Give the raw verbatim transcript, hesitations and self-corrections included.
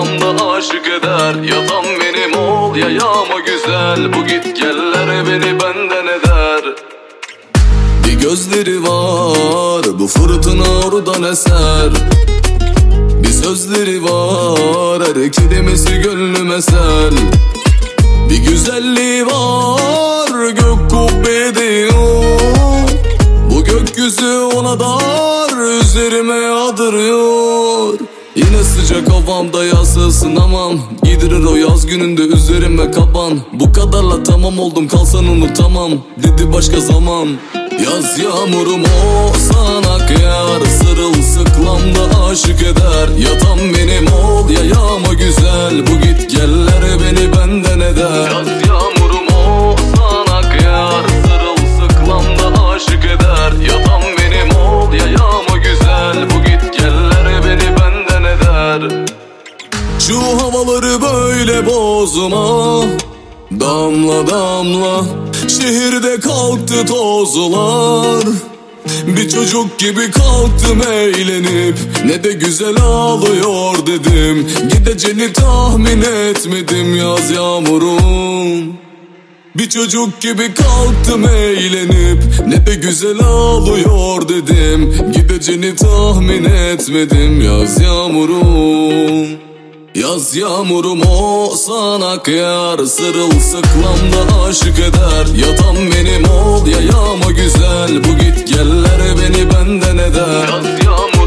sırılsıklamda aşık eder. Yatan benim ol ya yağma güzel, bu git geller beni benden eder. Bir gözleri var, bu fırtına oradan eser. Bir sözleri var, her kelimesi gönlüme sel. Bir güzelliği var, gök kubbe ediyor. Bu gökyüzü ona dar, üzerime yağdırıyor. Yine sıcak havamda yaz ısınamam, giydirir o yaz gününde üzerime kaban. Bu kadarla tamam oldum, kalsan unutamam dedi başka zaman. Yaz yağmurum o sana kıyar, sırılsıklamda aşık eder. Yatan benim ol ya yağma güzel, bu git geller beni benden eder. Yaz yağmurum o sana kıyar, sırılsıklamda aşık eder. Yatan benim ol ya yağma güzel, bu git geller beni benden eder. Şu havaları böyle bozma, damla damla şehirde kalktı tozlar. Bir çocuk gibi kalktım eğlenip, ne de güzel ağlıyor dedim. Gideceğini tahmin etmedim yaz yağmurum. Bir çocuk gibi kalktım eğlenip, ne de güzel ağlıyor dedim. Gideceğini tahmin etmedim yaz yağmurum. Yaz yağmurum o sana kıyar, sırılsıklamda aşık eder. Yatan benim ol ya yağma güzel, bu git geller beni benden eder. Yaz yağmurum